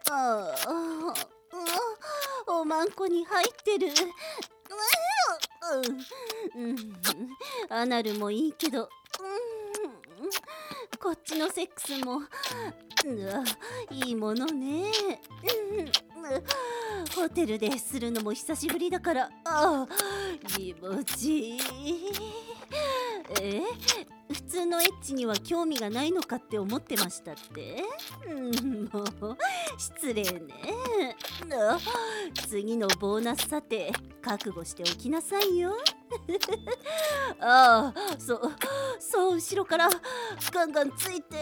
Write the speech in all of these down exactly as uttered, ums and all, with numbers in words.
ああ、おまんこに入ってる。うん、うん、アナルもいいけど、うん、こっちのセックスも、うわ、いいものね。うん、ホテルでするのも久しぶりだから、ああ、気持ちいい。え、普通のエッチには興味がないのかって思ってましたって？うん、もう失礼ね。あ、次のボーナス査定覚悟しておきなさいよ。ああ、そうそう、後ろからガンガンついて。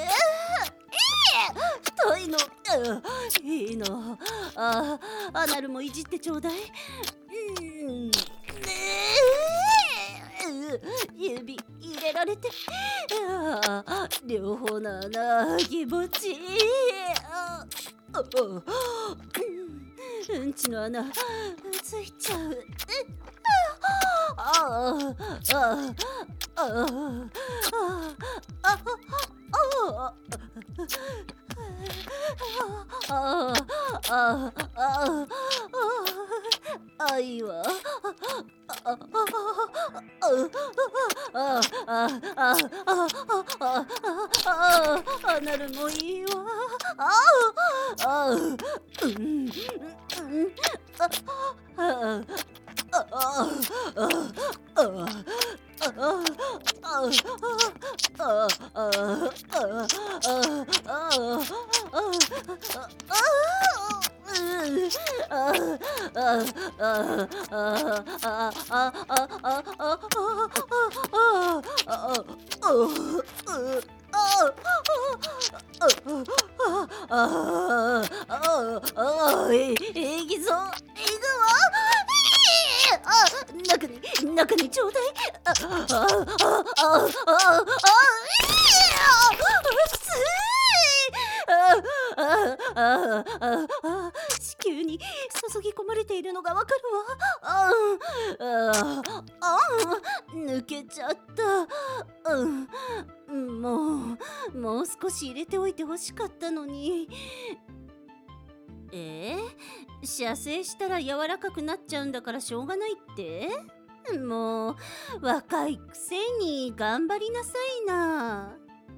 太いの、あ、いいの。あ、アナルもいじってちょうだい。うん、ねえ、指入れられて、あ、両方の穴気持ちいい。ああ、うん、うんちの穴ついちゃう。あああああああああああああいいわ。あああああああああなるもいいわ。ああうんうんああああいきそう。いくわ。あ、中に中にちょうだい。あああああああああ、子宮に注ぎ込まれているのがわかるわ。あああ抜けちゃった。うん、もうもう少し入れておいてほしかったのに。えー、射精したら柔らかくなっちゃうんだからしょうがないって？もう若いくせに頑張りなさいな。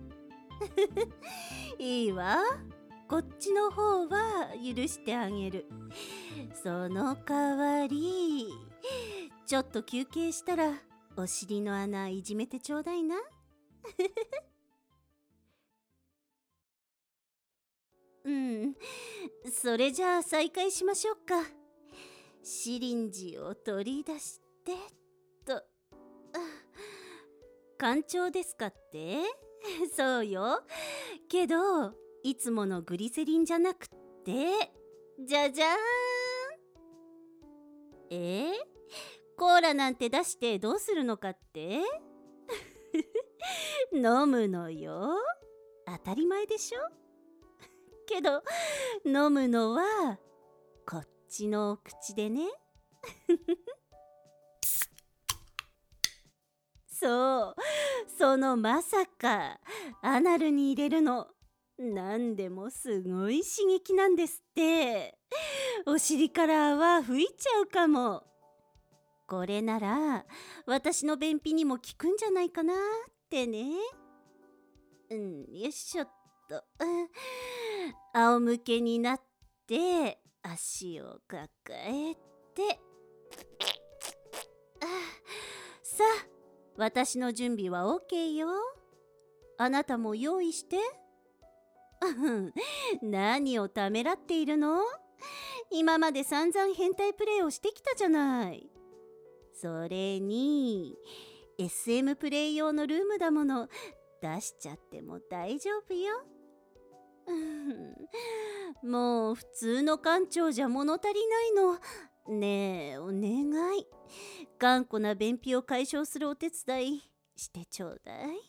いいわ、こっちの方は許してあげる。その代わりちょっと休憩したらお尻の穴いじめてちょうだいな。うん、それじゃあ再開しましょうか。シリンジを取り出してと。あ、干潮ですかって？そうよ。けどいつものグリセリンじゃなくって、じゃじゃーん。えー、コーラなんて出してどうするのかって？飲むのよ。当たり前でしょ。けど飲むのはこっちのお口でね。そう、そのまさかアナルに入れるのなんでもすごい刺激なんですって。お尻から泡吹いちゃうかも。これなら私の便秘にも効くんじゃないかなってね。うん、よいしょっと。仰向けになって足を抱えて、あ、さあ私の準備は OK よ。あなたも用意して。何をためらっているの？今まで散々変態プレイをしてきたじゃない。それに エスエム プレイ用のルームだもの、出しちゃっても大丈夫よ。もう普通の館長じゃ物足りないの。ねえ、お願い。頑固な便秘を解消するお手伝いしてちょうだい。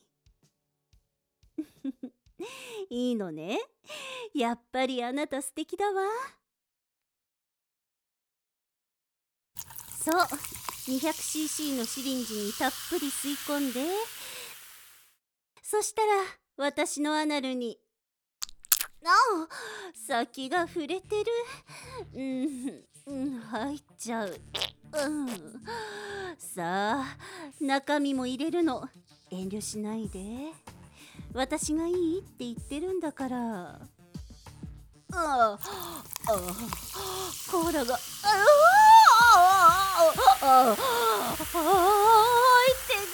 いいのね。やっぱりあなた素敵だわ。そう、にひゃくシーシー のシリンジにたっぷり吸い込んで、そしたら私のアナルにあ、先が触れてる。うん、うん、入っちゃう。うん、さあ、中身も入れるの遠慮しないで。私がいいって言ってるんだから。ああ、ああ、コーラが、ああ、ああ、入ってく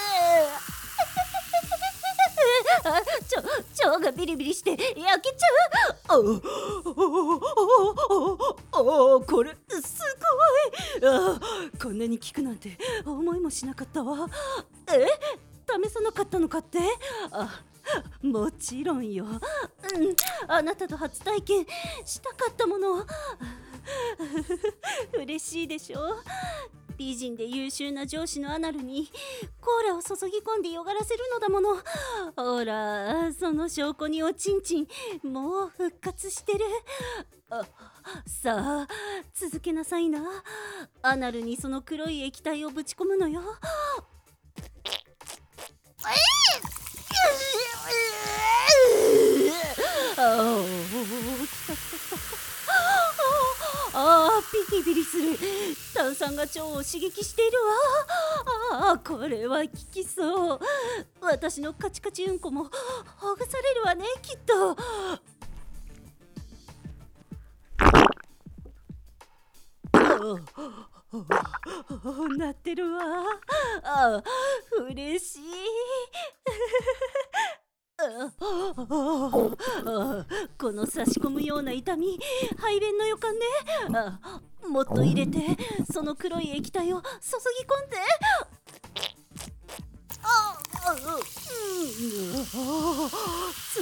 る。あ、ちょ、腸がビリビリして焼けちゃう。ああ、ああ、これすごい。ああ、こんなに効くなんて思いもしなかったわ。え、試さなかったのかって？あ、もちろんよ。うん、あなたと初体験したかったもの。嬉しいでしょ。美人で優秀な上司のアナルにコーラを注ぎ込んでよがらせるのだもの。ほら、その証拠におちんちんもう復活してる。あ、さあ続けなさいな。アナルにその黒い液体をぶち込むのよ。ああ、ビリビリする。炭酸が腸を刺激しているわ。ああ、これは効きそう。私のカチカチうんこもほぐされるわね、きっと。なってるわ。ああ、嬉しい。この差し込むような痛み、排便の予感ね。あ、もっと入れて、その黒い液体を注ぎ込んで。ああ、うん、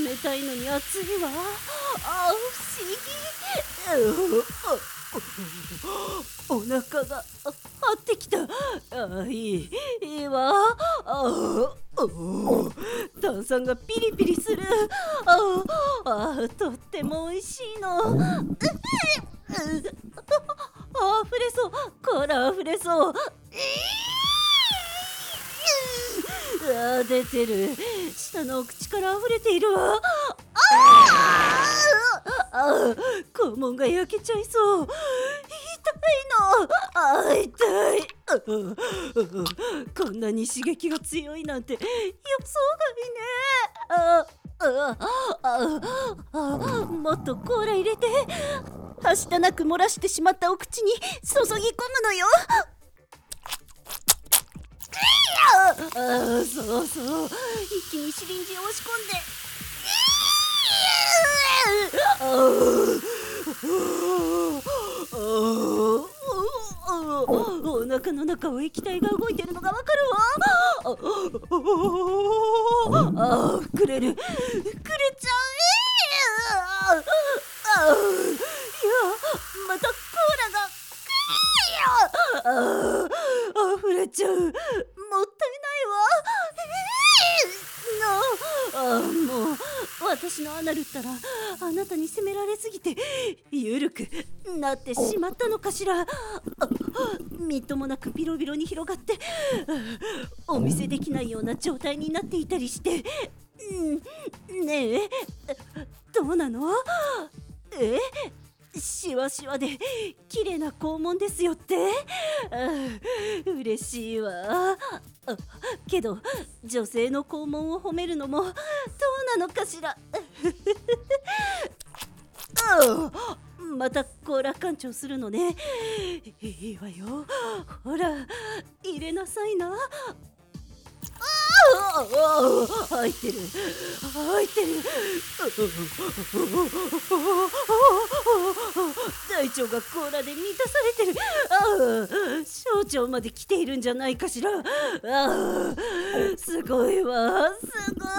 冷たいのに熱いわ。あ、不思議。お腹が張ってきた。あ、いい、いいわ。ああ、炭酸がピリピリする。ああ、とっても美味しいの。あふれそう、コーラあふれそう。あ、出てる。下のお口からあふれているわ。ああ、肛門が焼けちゃいそう。痛いの。あ、痛い。こんなに刺激が強いなんて予想外ね。ああああ、もっとコーラ入れて。はしたなく漏らしてしまったお口に注ぎ込むのよ。ああ、そうそう、一気にシリンジを押し込んで。お腹の中を液体が動いてるのがわかるわ。ああ、膨れる、膨れちゃう。ああ、いや、またコーラがああ、溢れちゃう。もったいないわ。ああ、もう私のアナルったらあなたに責められすぎてゆるくなってしまったのかしら。みっともなくビロビロに広がってお見せできないような状態になっていたりして、うん、ねえ、どうなの？え、しわしわで綺麗な肛門ですよって。嬉しいわ。あ、けど女性の肛門を褒めるのもどうなのかしら。あ、またコーラ干潮するのね。いいわよ、ほら入れなさいな。入ってる、入ってる。大腸がコーラで満たされてる。ああ、小腸まで来ているんじゃないかしら。ああ、すごいわ、すごい。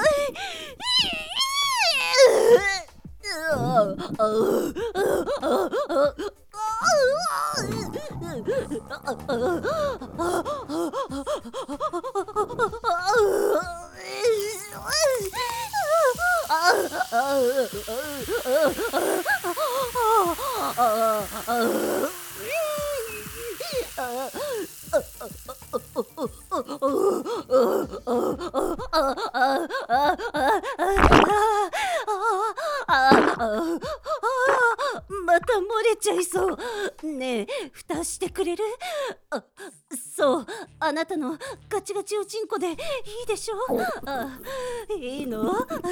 ああ、また漏れちゃいそう。ねえ、蓋してくれる？あ、そう、あなたのガチガチおちんこでいいでしょ？あ、いいの？嬉しい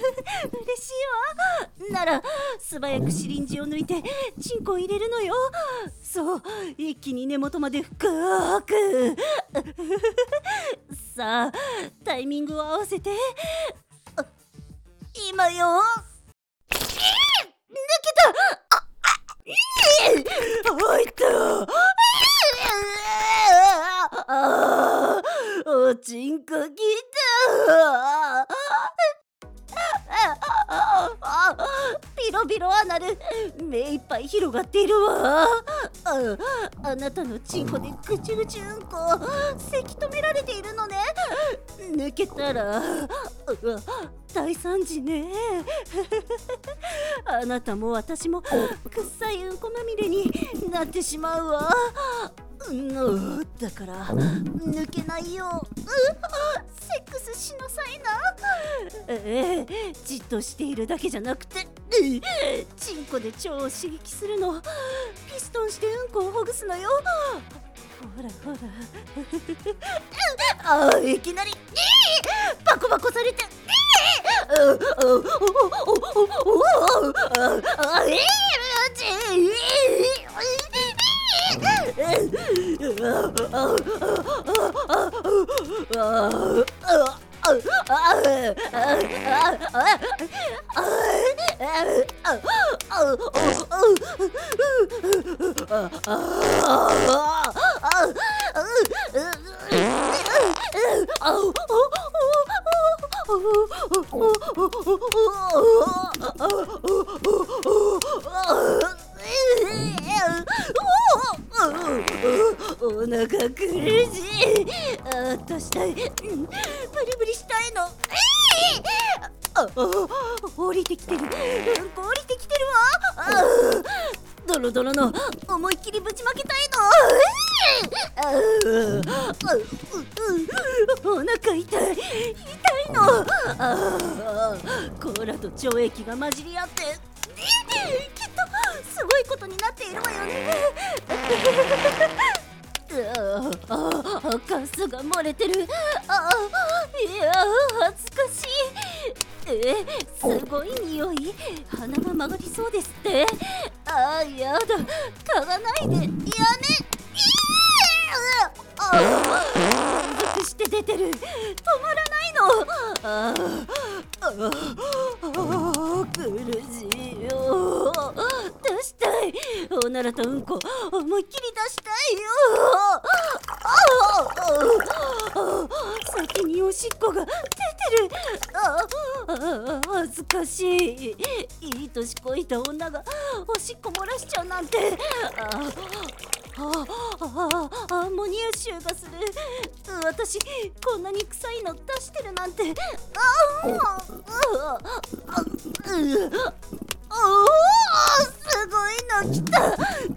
わ。なら素早くシリンジを抜いてチンコを入れるのよ。そう、一気に根元まで深く。さあ、タイミングを合わせて。あ、今よ。抜けた。あいた。あー、おちんこきた。ビロビロアナル、目いっぱい広がっているわ。あ、あなたのチンコでぐちぐちうんこせき止められているのね。抜けたらうわ大惨事ね。あなたも私もくっさいうんこまみれになってしまうわ。うん、だから抜けないよ。うセックスしなさいな。ええ、じっとしているだけじゃなくて、チンコで腸を刺激するの。ピストンしてうんこをほぐすのよ。ほらほら。あ、いきなりバコバコされて。お腹苦しい。あーとしたい。ブリブリしたいの。ああ、降りてきてる。うんこ降りてきてるわ。あー、ドロドロの思いっきりぶちまけたいの。あーあー、お腹痛い。痛いの。あー、甲羅と腸液が混じり合ってきっとすごいことになっているわよね。ああ、カスが漏れてる。ああ、いや、恥ずかしい。え、すごい匂い。鼻が曲がりそうですって。ああ、やだ、嗅がないで。やめ。ああ、連続して出てる。止まらないの。ああ、ああ、苦しいよ。出したい。おならとうんこ思いっきり出したいよ。先におしっこが出てる。ああ、恥ずかしい。いい年こいた女がおしっこ漏らしちゃうなんて。あああ、アンモニア臭がする。私こんなに臭いの出してるなんて。ああ、おお、すごいの来た。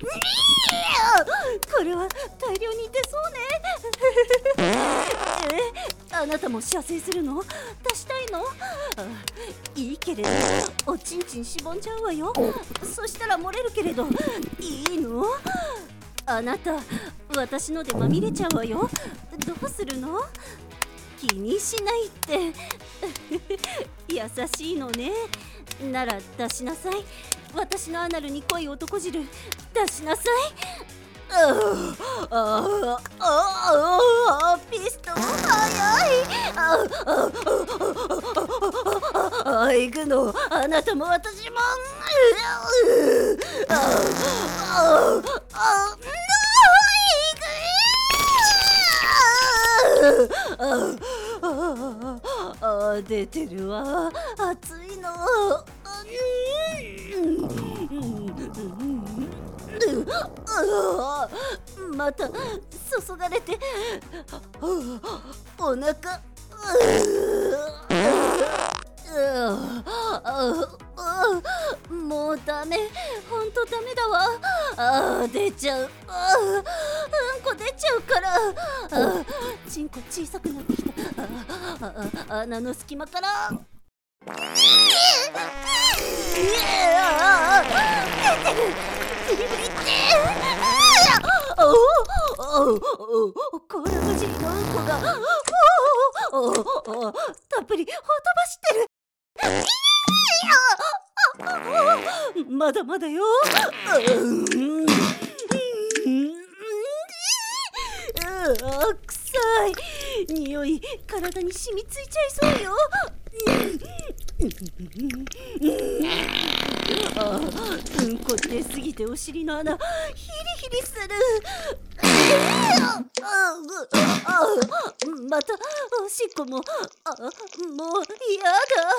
これは大量に出そうね。え、あなたも射精するの？出したいの？あ、いいけれどおちんちんしぼんじゃうわよ。そしたら漏れるけれどいいの？あなた私のでまみれちゃうわよ。どうするの？気にしないって優しいのね。なら出しなさい。私のアナルに濃い男汁出しなさい。ああああ、ピストン早い。あああ、行くの。あなたも私も。あああ、ああ、出てるわ。熱いの。また注がれてお腹。もうダメ、ほんとダメだわ。あー、出ちゃう。あー、うんこ出ちゃうから。あー、チンコ小さくなってきた。あーあー、穴の隙間からビリビリっておおおお甲羅混じりのうんこがおおおたっぷりほとばしてる。まだまだよ。あ、臭い匂い、体に染みついちゃいそうよ。あ、うんこ出すぎてお尻の穴ヒリヒリする。またおしっこも、あ、もうやだ。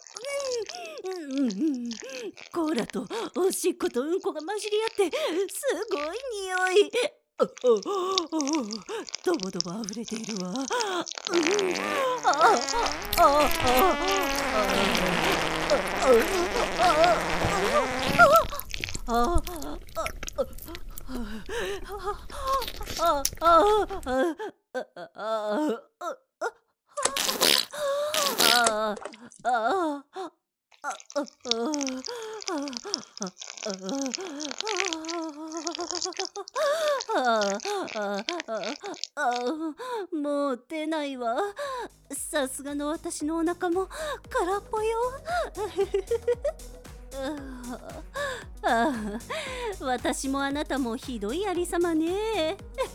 コーラとおしっことうんこが混じり合ってすごい匂い。ああドボドボあふれているわ。うん、ああああもう出ないわ。さすがの私のお腹も空っぽよ。ああ、私もあなたもひどいありさまね。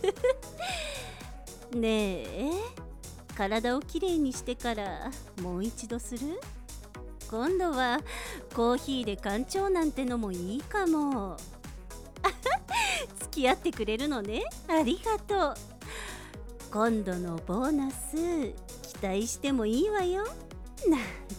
ねえ、体をきれいにしてからもう一度する？今度はコーヒーで干潮なんてのもいいかも。付き合ってくれるのね。ありがとう。今度のボーナス期待してもいいわよ。なん